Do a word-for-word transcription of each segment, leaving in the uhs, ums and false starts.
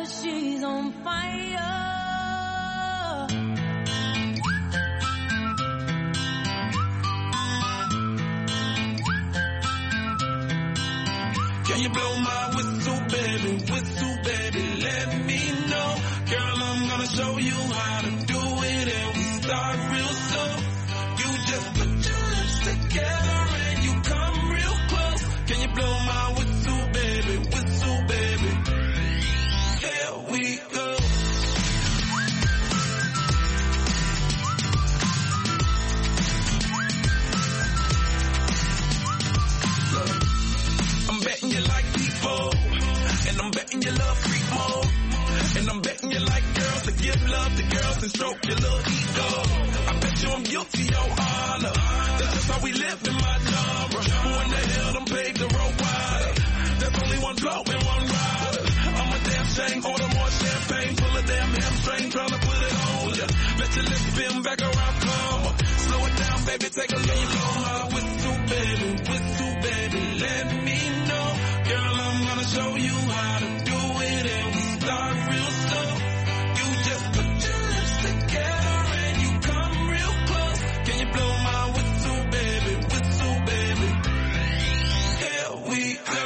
'cause she's on fire. Can you blow my whistle, baby, whistle, baby, let me know. Girl, I'm gonna show you how to do it, and we start real slow. You just put your lips together and you come real close. Can you blow my whistle, baby, whistle, baby? Here we go. I'm betting you like people, and I'm betting you love freak mode, and I'm betting you like girls to give love to girls and stroke your little ego. I bet you I'm guilty, your honor. That's just how we live in my genre. Who in the hell done paved the road wider? There's only one blow and one rider. I'm a damn shame, order more champagne, full of damn hamstring, tryna put it on ya. Let your lips spin back around, come on. Slow it down, baby, take a little blow my whistle, baby, whistle, baby, let me know. Girl, I'm gonna show you how to do it, and we start real slow. You just put your lips together and you come real close. Can you blow my whistle, baby, whistle, baby? Here we go.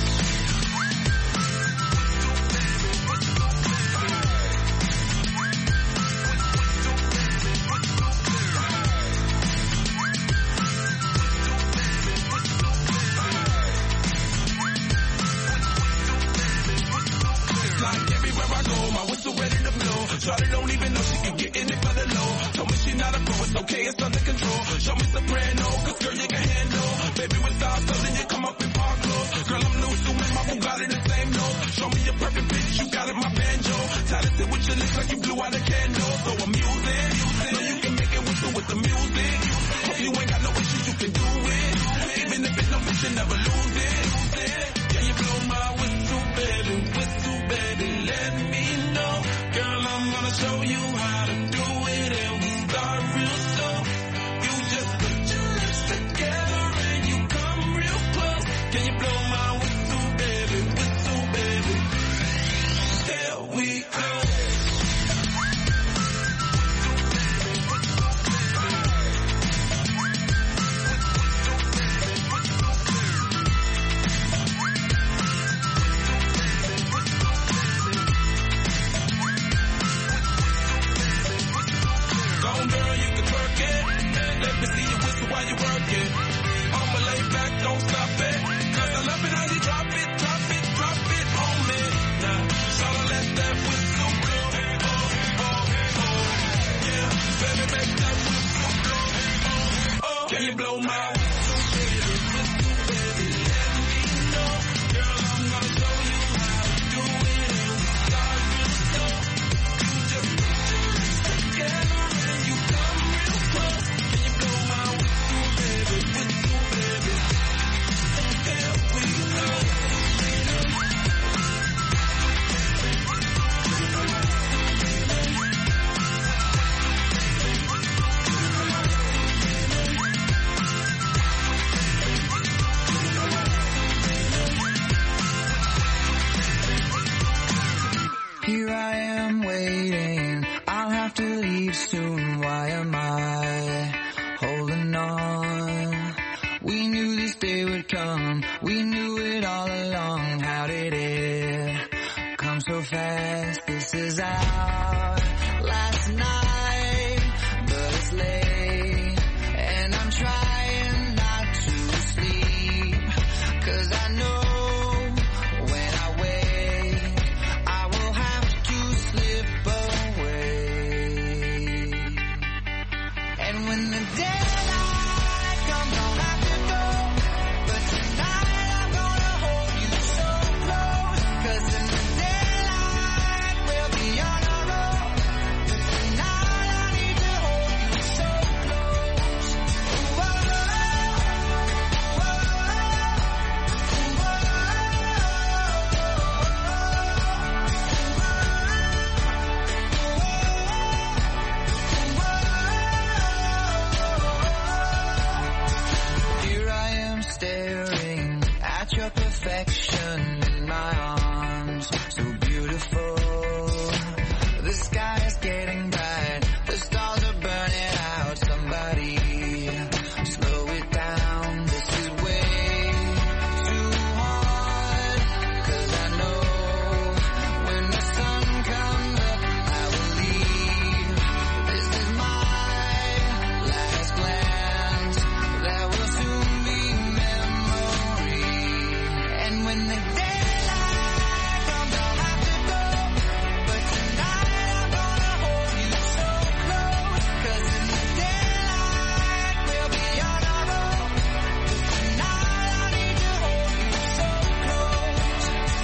Like everywhere I go, my whistle ready to blow. Shawty don't even know she can get in it for the low. Told me she not a pro, it's okay, it's under control. Show me soprano, cause girl you can handle. Baby with stars, so then you come up in park clothes. Girl I'm new, so my Bugatti the same note. Show me a perfect bitch, you got it, my banjo. Talented with your lips like you blew out a candle. So I'm using, know you can make it whistle with the music. Hope you ain't got no issues, you can do it. Even if it's no bitch, you never lose it. Can you blow my whistle, baby, whistle, baby, let me know. Girl, I'm gonna show you how to do it, and we start real slow. You just put your lips together and you come real close. Can you blow my whistle, baby, whistle, baby? Here we go. Go on, girl, you can twerk it. Let me see you whistle while you work it. I'ma lay back, don't stop it. Cause I love it how you drop it, drop it, drop it on me. Now, so let that whistle blow. Oh, oh, oh. Yeah, baby, make that whistle blow. Oh, oh. Can you blow my whistle, baby, whistle, baby, let me know. Girl, I'm gonna show you how to do it, and we start real slow. You just put your lips together and you come real close. Can you blow my whistle, baby, whistle, baby? Here we go. Here I am waiting, I'll have to leave soon. Why am I holding on? We knew this day would come, we knew it all along. How did it come so fast? This is our last night, but it's late, and I'm trying not to sleep, cause I know when I wake, I will have to slip away. And when the daylight comes, I'll have to go, but tonight I'm gonna hold you so close, cause in the daylight we'll be on our own, but tonight I need to hold you so close. Ooh, oh, oh, oh, Here I am staring at your perfection in my arms, so beautiful. sky is getting bright. The stars are burning out. Somebody slow it down. This is way too hard. Cause I know when the sun comes up, I will leave. This is my last glance. That will soon be memory. And when the daylight comes, I'll have to go. But tonight I'm gonna hold you so close. Cause in the daylight we'll be on our own. Tonight I need to hold you so close.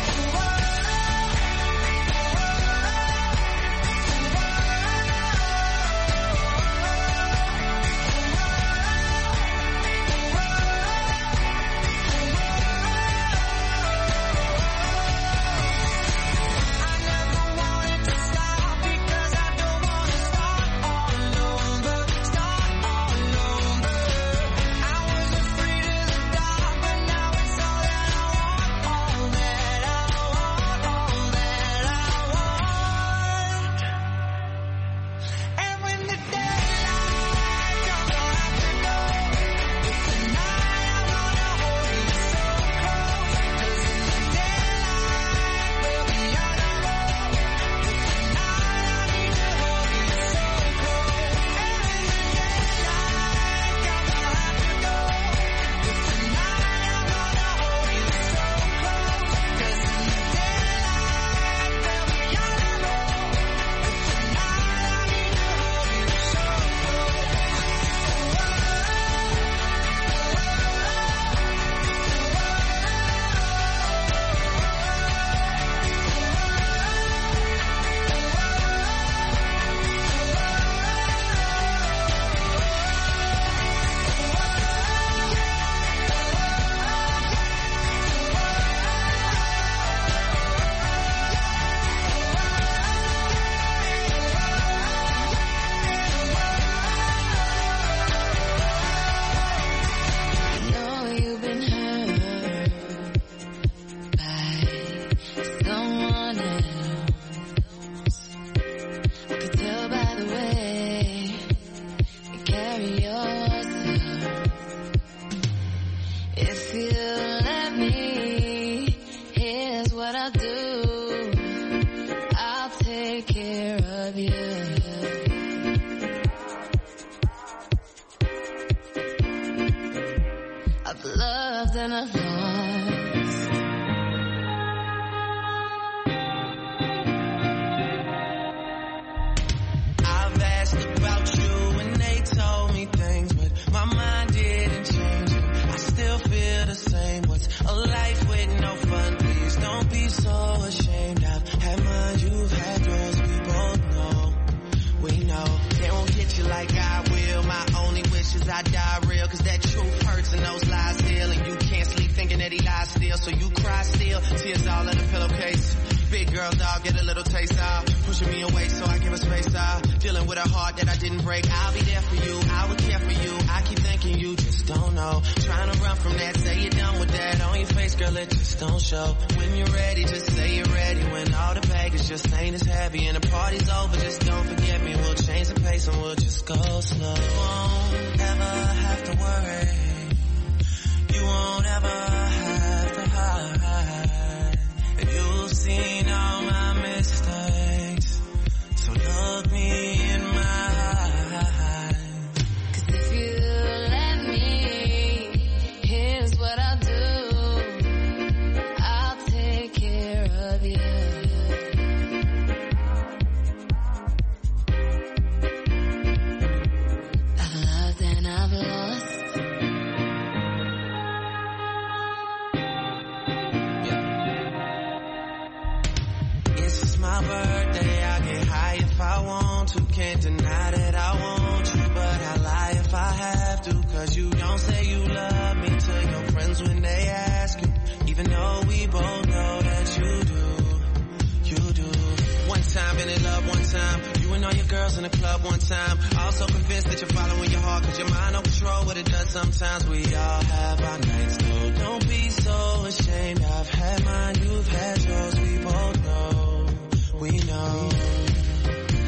I never wanted to stop because I don't wanna start all over, start all over. I was afraid of the dark, but now it's all that I want, all that I want, all that I want. And when the daylight comes, I'll have to go. But tonight I'm gonna hold you so close. Cause in the daylight we'll be on our own. But tonight I need to hold you so close. And when the daylight comes, I'll have to go. But tonight I'm gonna hold you so close. Cause in the daylight we'll be on our own. But tonight I need to hold you so know you've been hurt by someone else. I could tell by the way you carry yourself. If you let me, here's what I'll do. I'll take care of you. I've loved and I've lost. I've asked about you and they told me things, but my mind didn't change. I still feel the same. What's a life with no fun? Please don't be so ashamed. I've had mine, you've had yours. We both know, we know. They won't get you like I will. My only wish is I die real. Cause that truth hurts and those lies heal. And you can't sleep thinking that he lies still. So you cry still, tears all in the pillowcase. Big girl dog, get a little taste out. Pushing me away so I give her space out. Dealing with a heart that I didn't break. I'll be there for you, I would care for you. I keep thinking you just don't know. Trying to run from that, say you're done with that. On your face, girl, it just don't show. When you're ready, just say you're ready. When all the baggage just ain't as heavy and the party's over, just don't forget me. We'll change the pace and we'll just go slow. You won't ever have to worry. You won't ever have to hide. And you've seen all my mistakes, so look me in my eyes. Cause if you let me, here's what I'll do. I'll take care of you. I've loved and I've lost. It's my birthday, I get high if I want to. Can't deny that I want you, but I lie if I have to. Cause you don't say you love me to your friends when they ask you. Even though we both know that you do, you do. One time been in love, one time. You and all your girls in the club one time. Also convinced that you're following your heart, cause your mind don't control what it does sometimes. We all have our nights though. Don't be so ashamed. I've had mine, you've had yours. We both know, we know.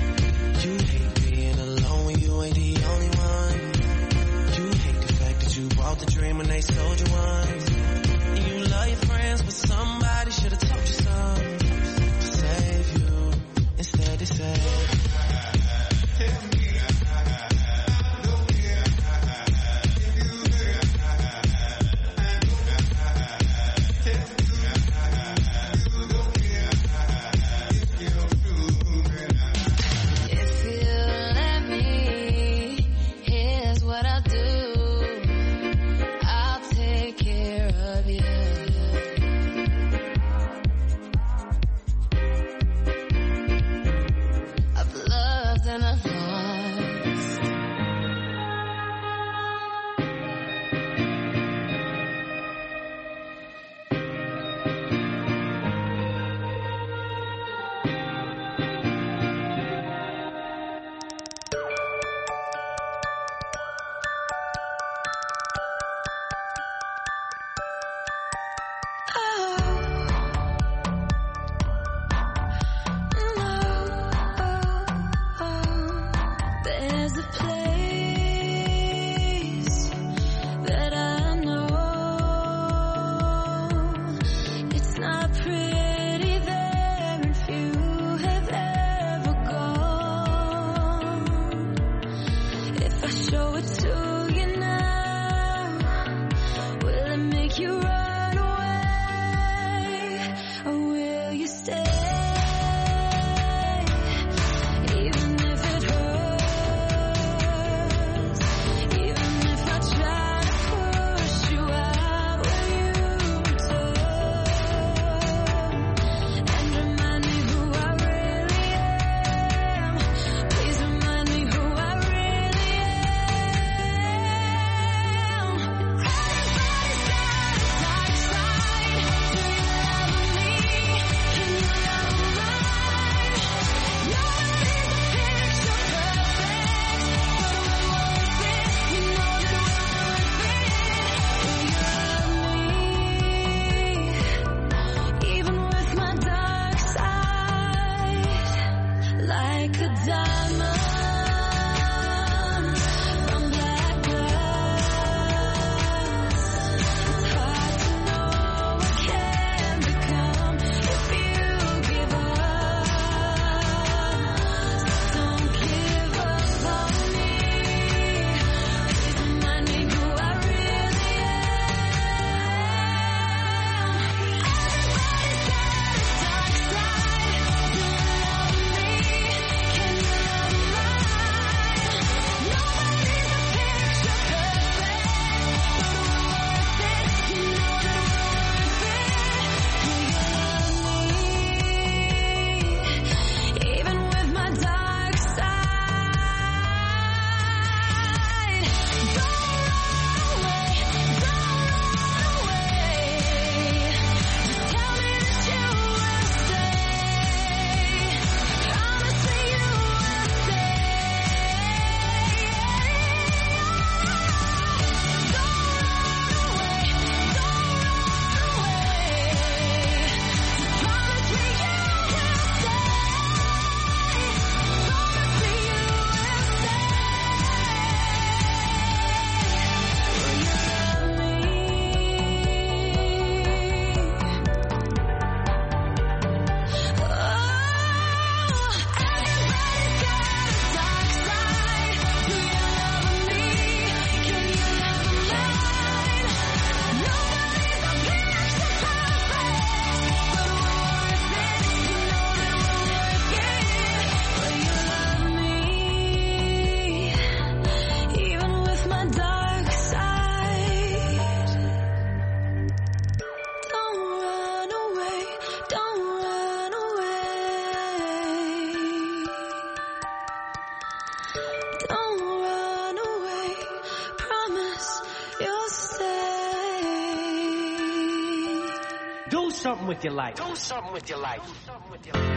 Do something with your life. Do something with your life. Do something with your life.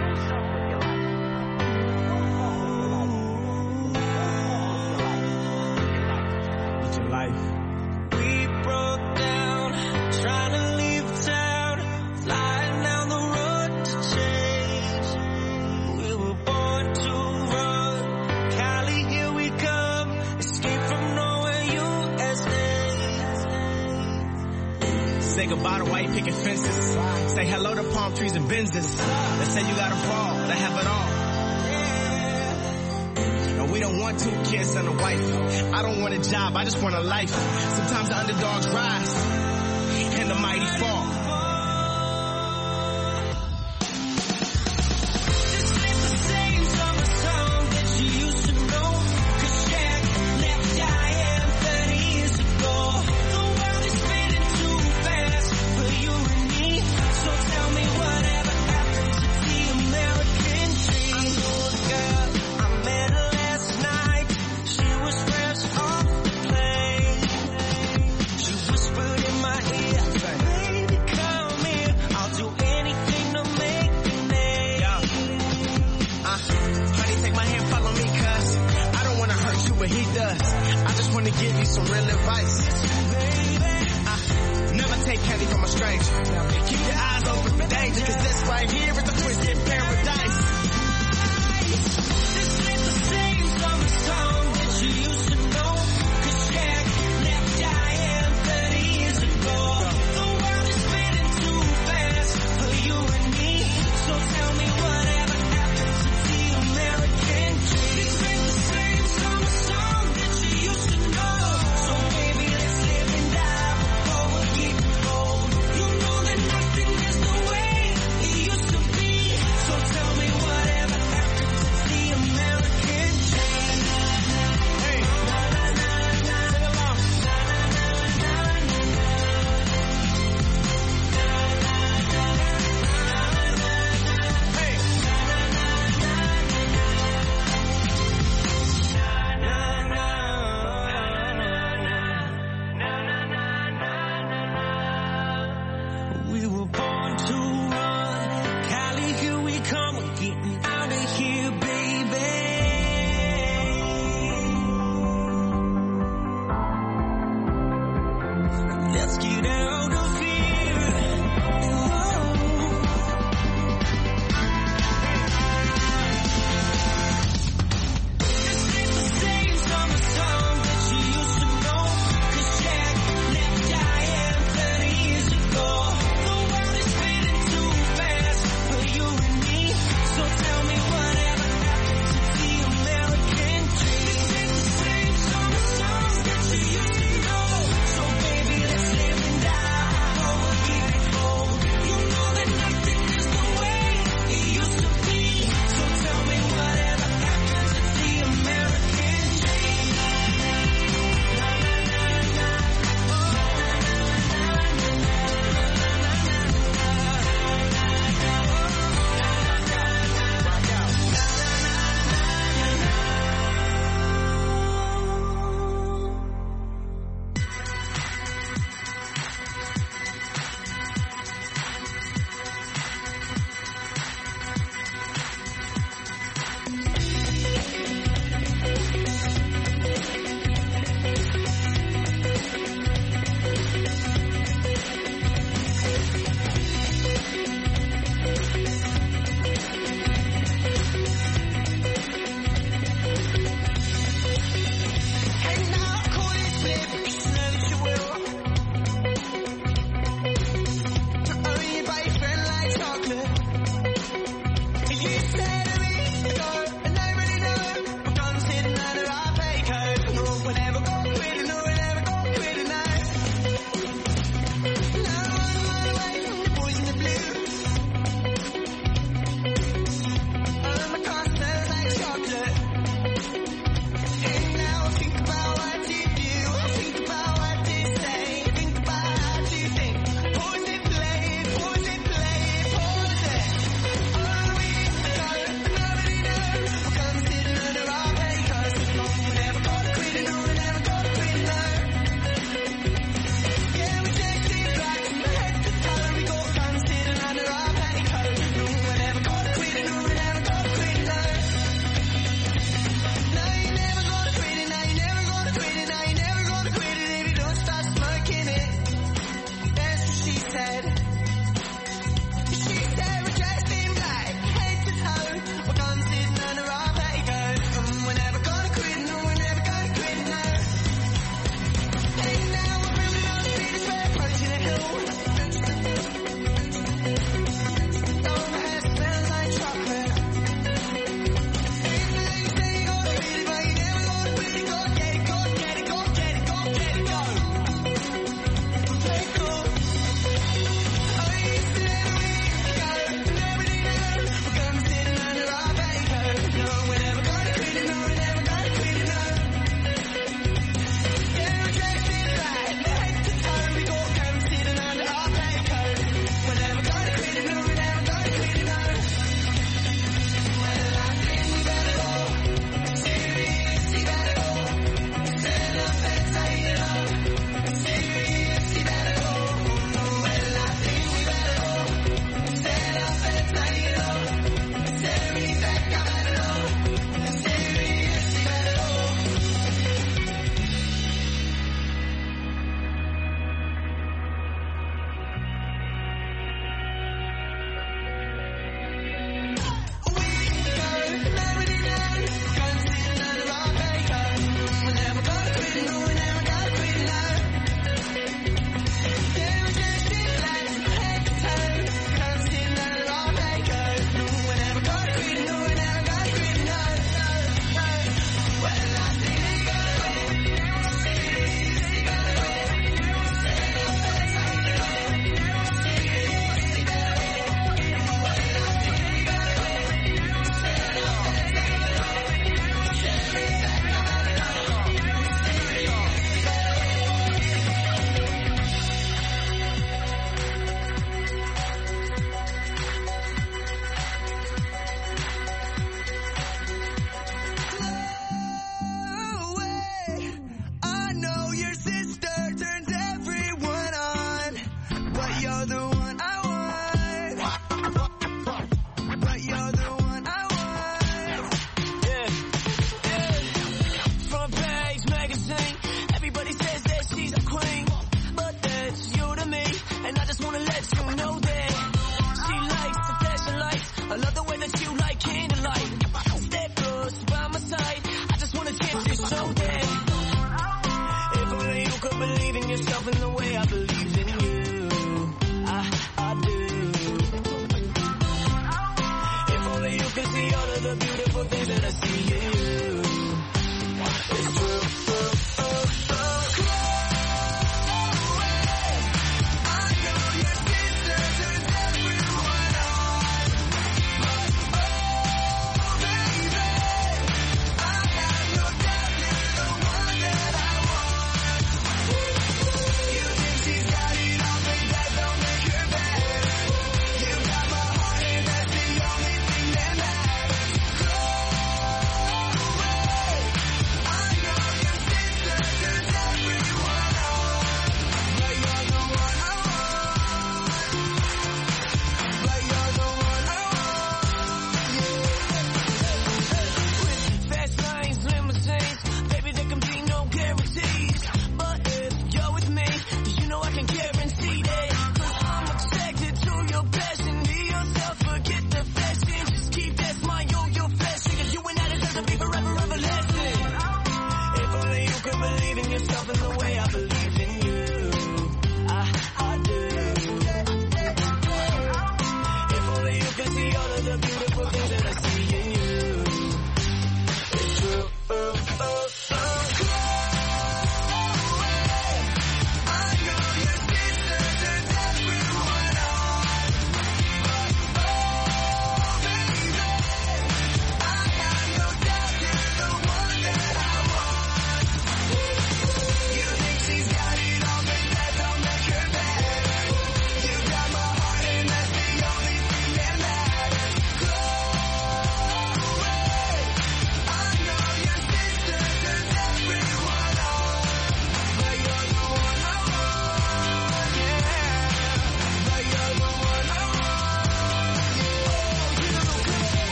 With your life. We broke down, trying to leave town, flying down the road to change. We were born to run, Cali, here we come, escape from nowhere, U S A. Say goodbye to white picket fences. Say hello to palm trees and Benzes. They say you got a ball, they have it all. And we don't want two kids and a wife. I don't want a job, I just want a life. Sometimes the underdogs rise and the mighty fall. This ain't the same summer song that you used to know, 'cause Shaq left Diane thirty years ago. The world is spinning too fast for you and me, so tell me whatever happened to the American dream. I know a girl, I met her last night. She was fresh off the plane. She whispered in my ear, baby, come here. I'll do anything to make your name. Yeah. Uh, honey, take my hand, follow me, cuz I don't wanna hurt you, but he does. I just wanna give you some real advice. Uh, never take candy from a stranger. Keep your eyes open for danger, cause this right here is a twisted paradise. This ain't the same summer song that you used to know, 'cause Shaq left Diane thirty years ago. The world is spinning too fast for you and me, so tell me whatever happened to the American dream. This ain't the same summer song that you used to know, so baby, let's live and die before we're getting old. You know that nothing is the way it used to be, so tell me whatever happened to the American dream. Hey, sing along. Hey, We were born to run, Cali, here we come, we're getting out of here, baby. Let's get out of here. Whoa. This ain't the same summer song that you used to know, 'cause Shaq left Diane thirty years ago. The world is spinning too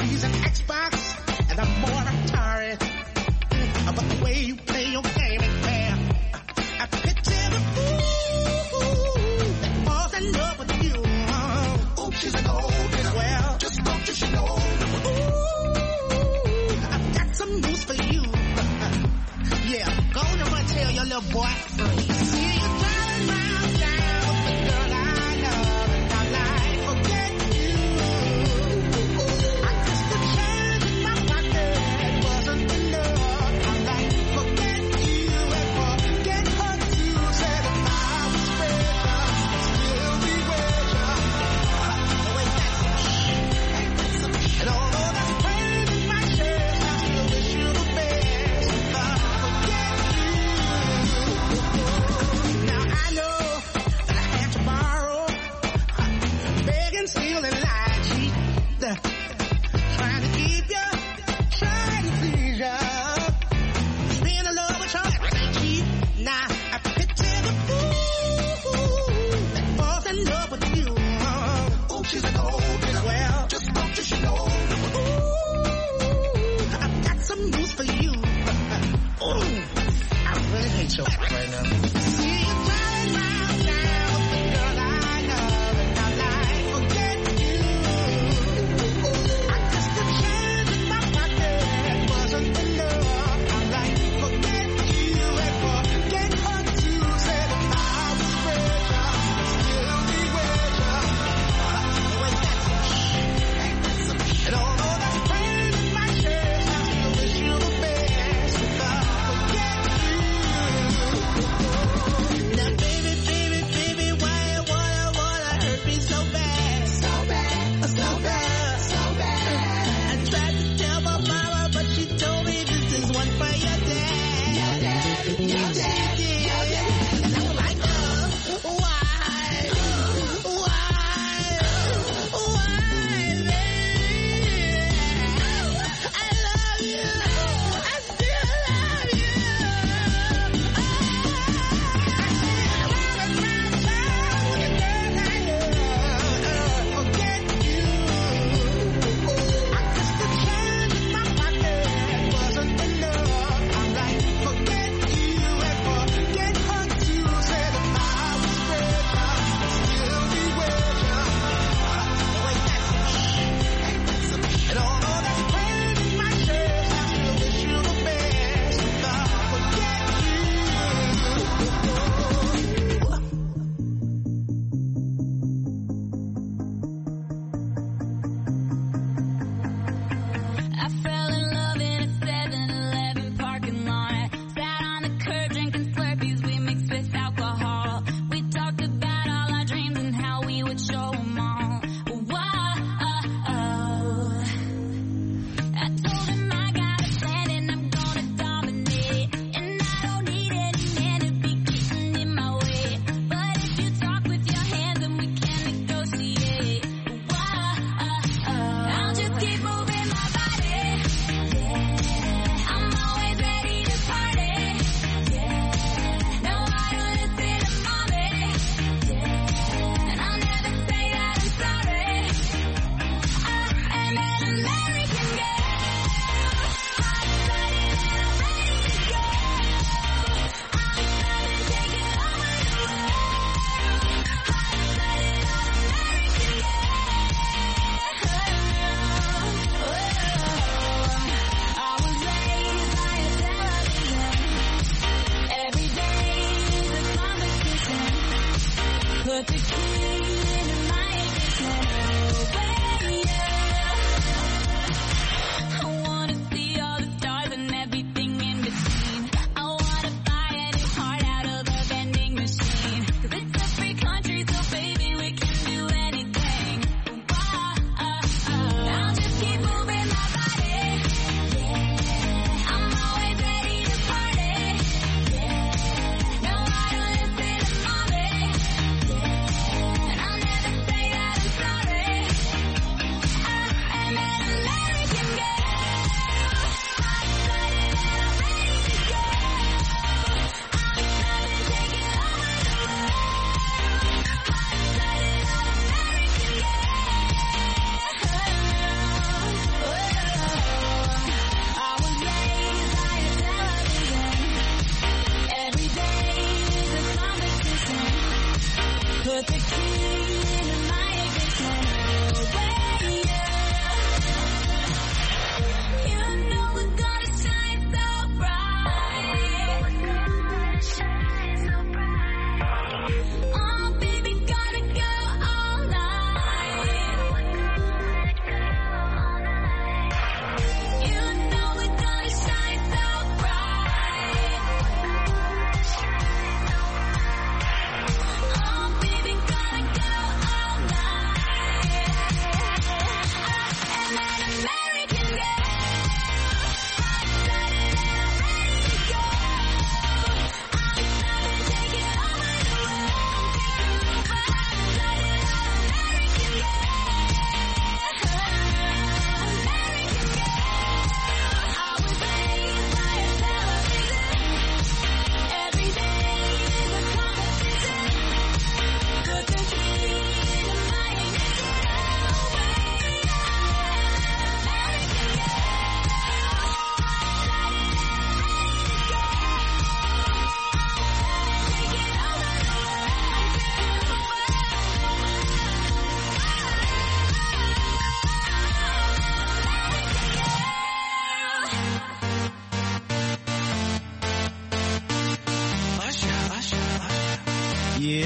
She's an Xbox and I'm more Atari. But the way you play your game is fair. I picture the fool that falls in love with you. Ooh, she's an old girl. Well, just don't you know. Ooh, I've got some news for you. Yeah, go on and run tell your little boy. See you driving round town with the girl I love, and I like forget you. I guess the change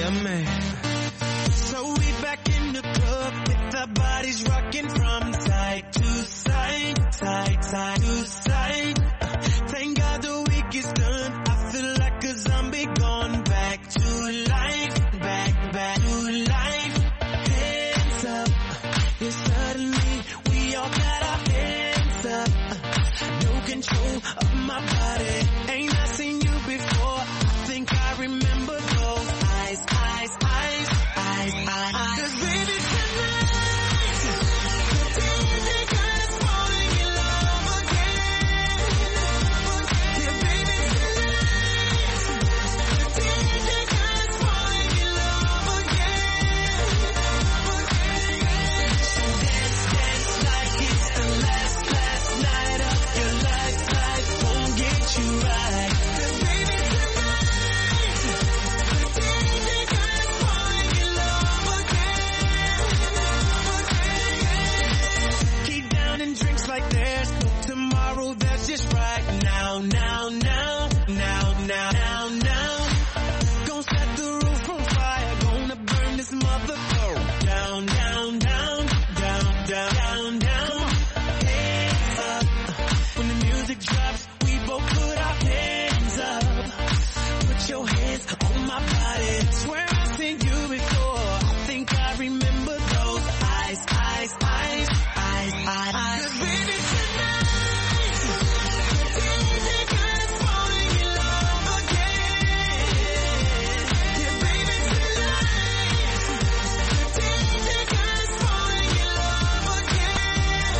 Yeah, man. So we back in the club with our bodies rocking from side to side, side, side to side. Uh, thank God the week is done. I feel like a zombie gone back to life, back, back to life. Hands up, yeah, suddenly we all got our hands up. Uh, no control of my body. Ain't I seen you before? I think I remember those eyes, eyes, eyes, eyes, eyes. Cause baby tonight, the D J got us falling in love again. Yeah, baby tonight, the D J got us falling in love again. So dance, dance like it's the last, last night of your life. Life won't get you right. Cause baby tonight, the D J got us falling in love again. Keep down and drinks like there's no tomorrow. That's just right now, now, now, now, now, now, now. Gonna set the roof on fire. Gonna burn this motherfucker down, down, down, down, down, down, down. Hands up. When the music drops, we both put our hands up. Put your hands on my body. Swear I've seen you before. I think I remember those eyes, eyes, eyes, eyes, eyes, eyes. 'Cause baby tonight, the D J got us falling in love again. Yeah, baby tonight, the D J got us falling in love again.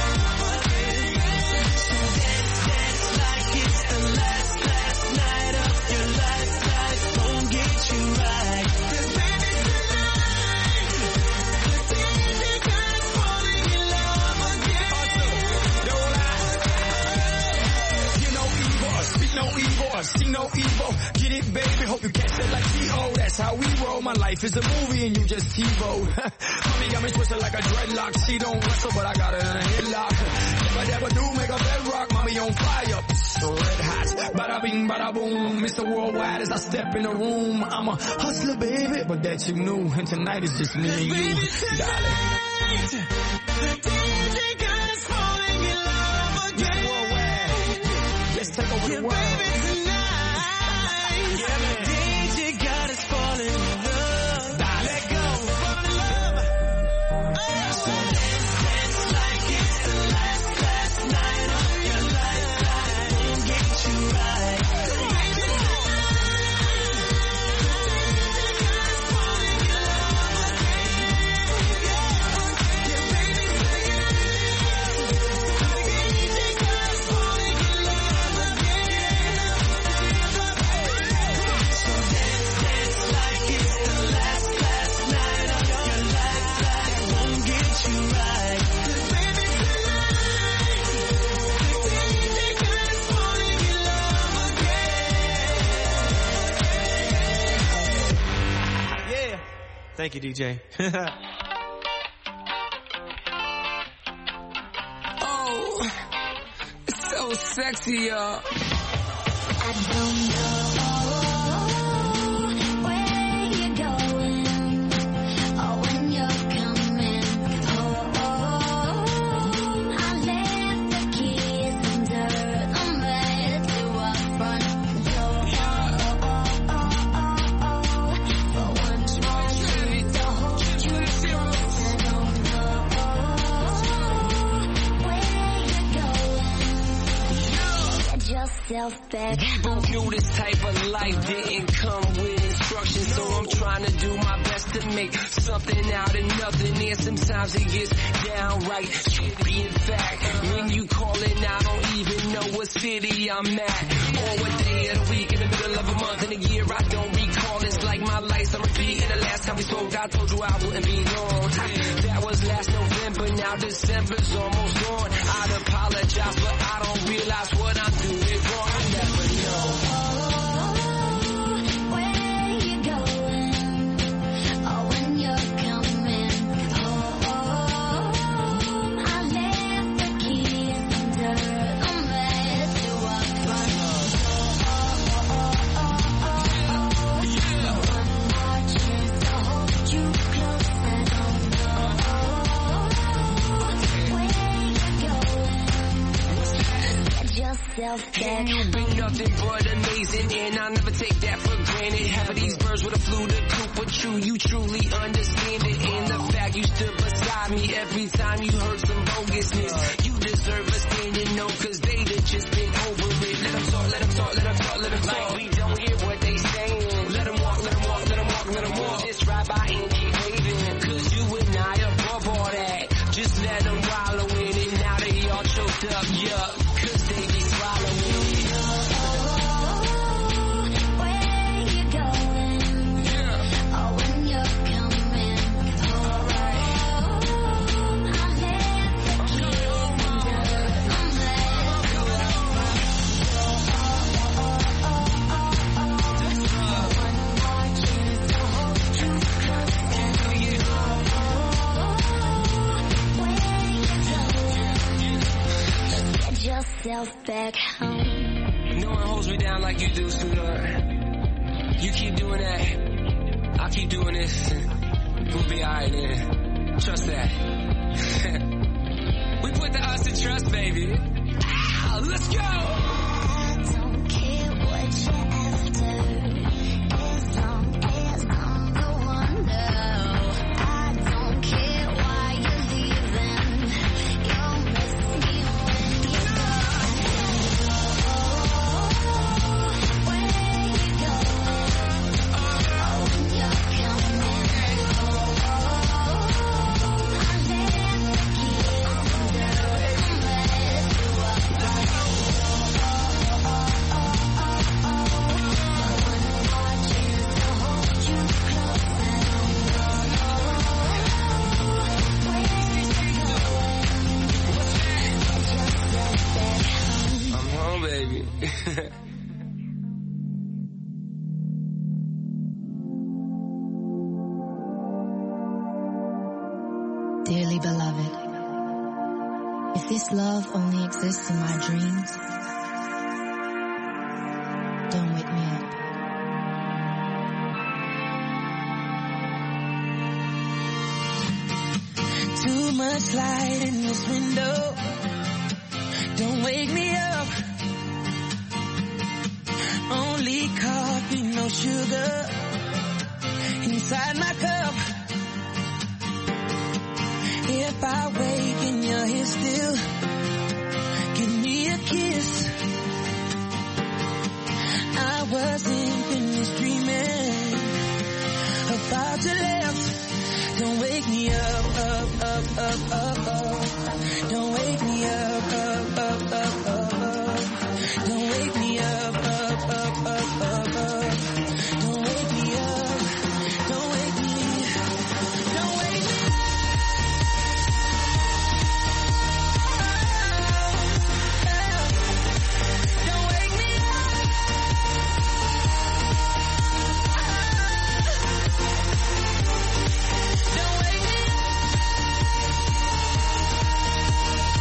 So dance, dance like it's the last, last night of your life. Life won't get you right. 'Cause baby tonight, the D J got us falling in love again. Don't lie. You know evil, speak no evil, see no evil. Get it, baby, hope you catch it like T O. That's how we roll. My life is a movie and you just TiVo. Mommy got me twisted like a dreadlock. She don't wrestle, but I got her in a headlock. If I ever do make a bedrock, mommy on fire. Red hot, bada bing, bada boom. Mister Worldwide as I step in the room. I'm a hustler, baby, but that you knew. And tonight is just me and you, Baby darling. tonight, the D J got us falling in love again. Worldwide, let's take over Yeah, the world. baby tonight, Yeah, man. the D J got us falling in love. Let go, fall in love. Oh, so dance, dance like it's the last, last night of your life. Life won't get you right. Baby tonight, the D J got us falling in love again. Yeah, baby tonight, the D J got us falling in love again. So dance, dance like it's the last, last night of your life. Life won't get you right. 'Cause baby tonight, the D J got us falling in love again. Yeah. Thank you, D J. Oh, it's so sexy, y'all. I don't know where you're going or when you're coming home. I left the keys under the bed to our front door. For once I need the whole truth. I don't know where you're going. Get yourself back People view this type of life didn't come with instructions, so I'm trying to do my best to make something out of nothing. And sometimes it gets downright shitty. In fact, when you calling, I don't even know what city I'm at or what day of the week, in the middle of a month, in a year I don't recall. It's like my life's on repeat. And the last time we spoke, I told you I wouldn't be long. That was last November, now December's almost gone. I'd apologize, but I don't realize what I'm doing wrong. I never know. where you're going or when you're coming home. I left the keys under the bed to our front door. One more yourself back. And you've been nothing but amazing, and I'll never take that for granted. Half of these birds would have flew the coop, but true, you truly understand it. And the fact you stood beside me every time you heard some bogusness. You deserve a standing no, cause they'd have just been over it. Let them talk, let them talk, let them talk, let them talk. Like we don't hear what they saying. Let them walk, let them walk, let them walk, let them walk. Just ride by and keep waving, cause you and I above all that. Just let them wallow in it, now they all choked up, yeah, cause they be swallowing it. Where you going? Yeah. Oh, when you're coming home. I let the Get yourself back home. No one holds me down like you do, sweetheart. You keep doing that, I'll keep doing this. We'll be alright then. Trust that. We put the us in trust, baby. Ah, let's go! I don't care what you're after, as long as I'm the one. No, I don't care why you're leaving. You'll miss me when you go. Where you going? Oh, when you're coming home. I let the kids mess you up. I'm home, baby. Dearly beloved, if this love only exists in my dreams, don't wake me up. Too much light in this window. Don't wake me up. Only coffee, no sugar inside my cup. If I wake and you're here still, give me a kiss. I wasn't finished dreaming about your lips. Don't wake me up, up, up, up, up, up. Don't wake me up, up, up, up, up, up. Don't wake me up, up, up, up, up, up. Don't wake me up. Don't wake me. Don't wake me up. Don't wake me up. Don't wake me up.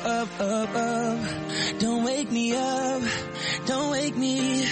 up, up, up. Don't wake me up, don't wake me.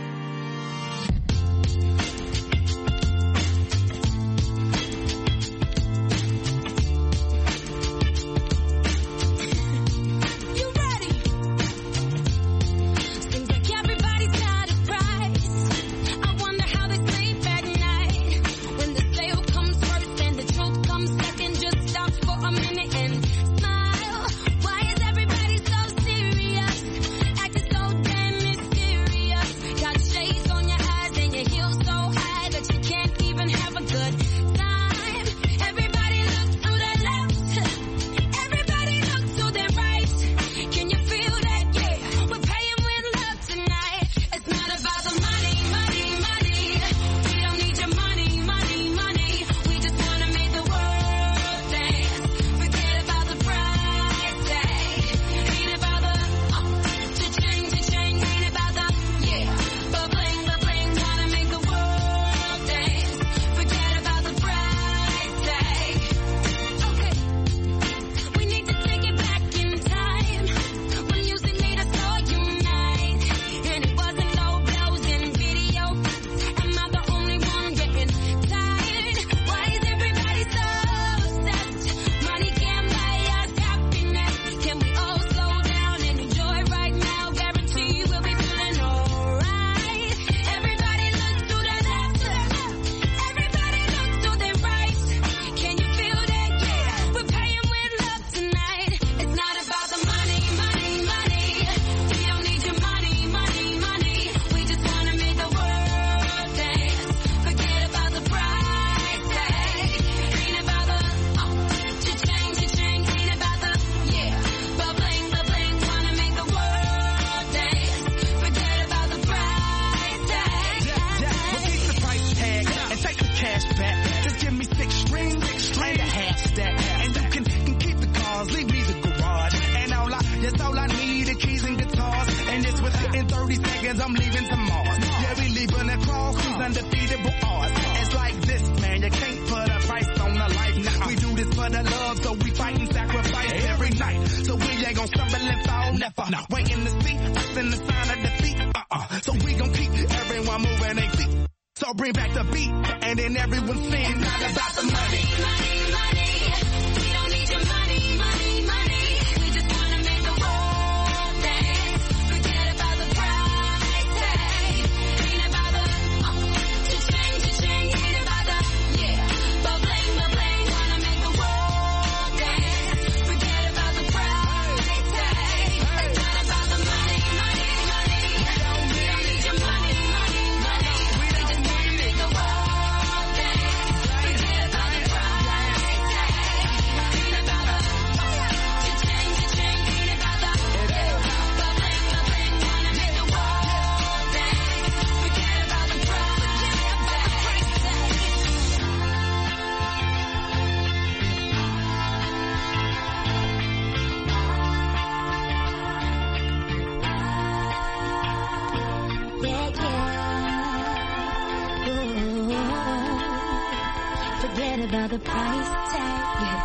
About the price tag.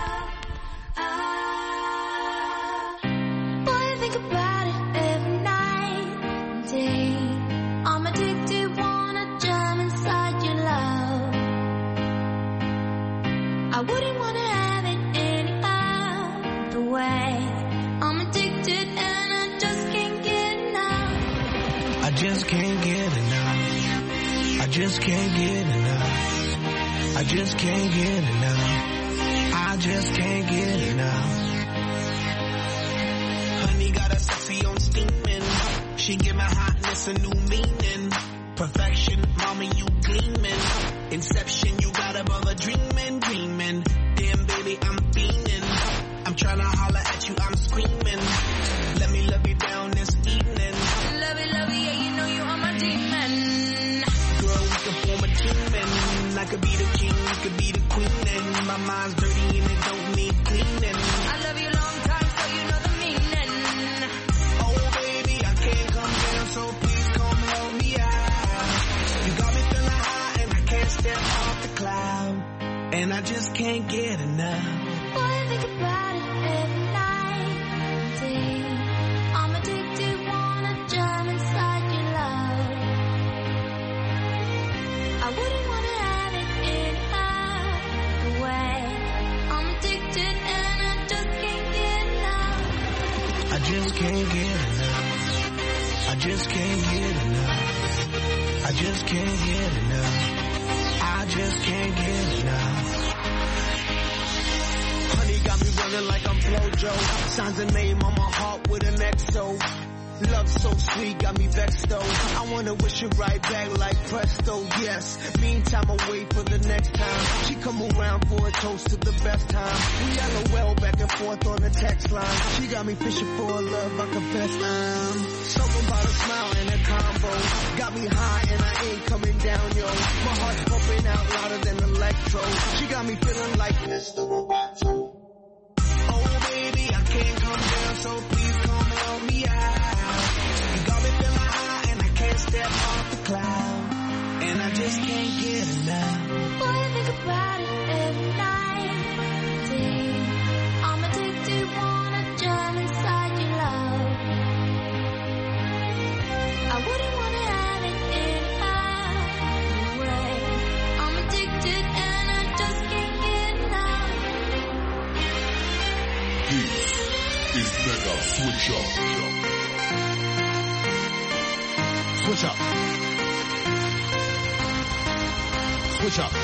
Boy, I think about it every night and day. I'm addicted, wanna jump inside your love. I wouldn't wanna have it any other way. I'm addicted and I just can't get enough. I just can't get enough. I just can't get enough. I just can't get enough. I just can't get enough. Honey got a sexy on steaming. She give my hotness a new meaning. Perfection, mommy, you gleaming. Inception, you got above a dreaming, dreaming. Damn, baby, I'm fiending. I'm trying to holler at you, I'm screaming. Let me love you down this evening. Love it, love it, yeah, you know you are my demon. Girl, we can form a team and I could be the king, you could be the queen. And my mind's dirty and it don't need cleaning. I love you long time, so you know the meaning. Oh, baby, I can't come down, so please come help me out. You got me feeling high and I can't step off the cloud. And I just can't get enough. Boy, I think about it every night can't get enough. I just can't get enough. I just can't get enough. I just can't get enough. Honey got me running like I'm Flojo. Signs a name on my heart with an X O. Love so sweet, got me vexed though. I wanna wish it right back like presto, yes. Meantime, I wait for the next time. She come around for a toast to the best time. We LOL back and forth on the text line. She got me fishing for a love, I confess I'm something about a smile and a combo. Got me high and I ain't coming down, yo. My heart's pumping out louder than electro. She got me feeling like Mister Roboto. Oh baby, I can't come down, so please come help me out. Step off the cloud, and I just can't get enough. Boy, I think about it every night, day. I'm addicted, wanna jump inside your love. I wouldn't wanna have it any other way. I'm addicted and I just can't get enough. This is Mega Switch Up. Switch up. Switch up.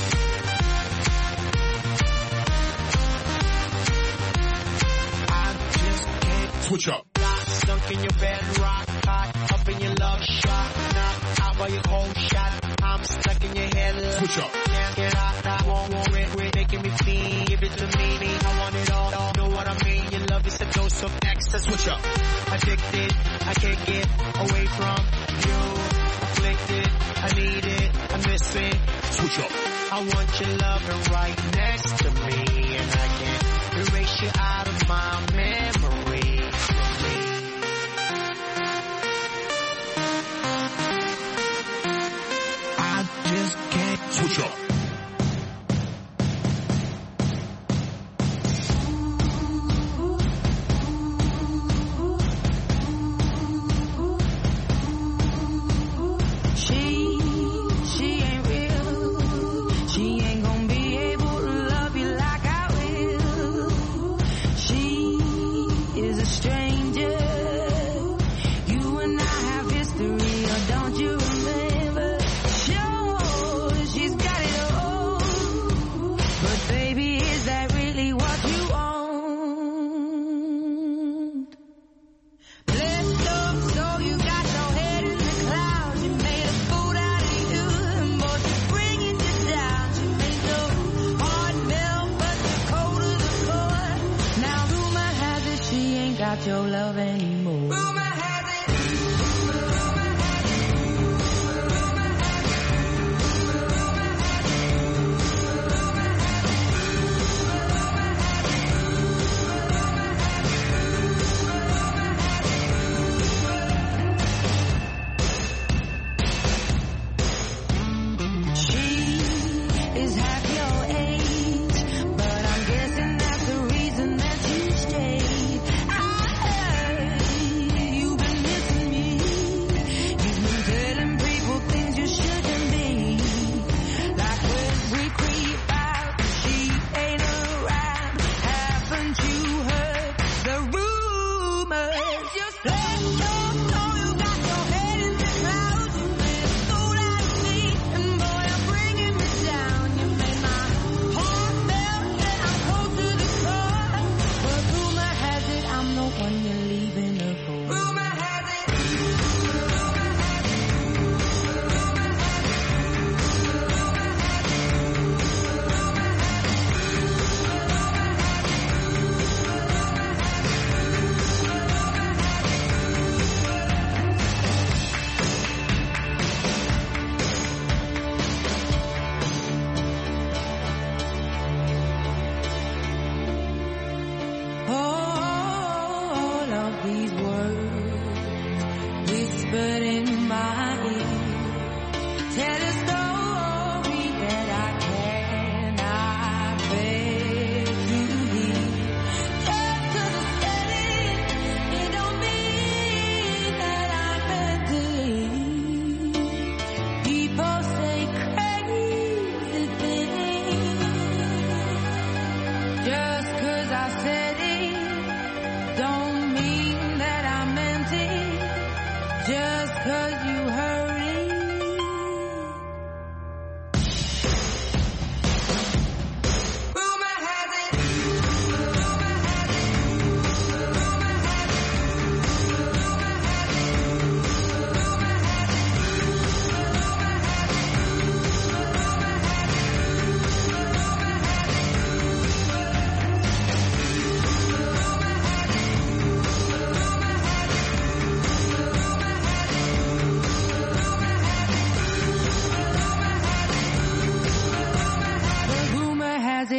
I just can't switch up. Lock, sunk in your bed, rock hot, up in your love shot, knock out by your cold shot. I'm stuck in your head. Switch up. Can't get out, I won't want it. Quit making me feel, give it to me. I want it all, all. Know what I mean? Your love is a dose of ecstasy. Switch up. Addicted, I can't get away from you. Afflicted, I need it, I miss it. Switch up. I want your loving right next to me, and I can't erase you out of my memory. I just can't switch up. Your love anymore. Rumor has it. Rumor has it. Rumor has it. Rumor has it. Rumor has it. She is half your age, but I'm guessing that's the reason that you stayed.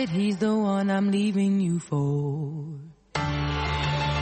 it, he's the one I'm leaving you for.